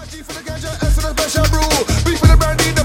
G for the ganja, S for the special brew. B for the brandy.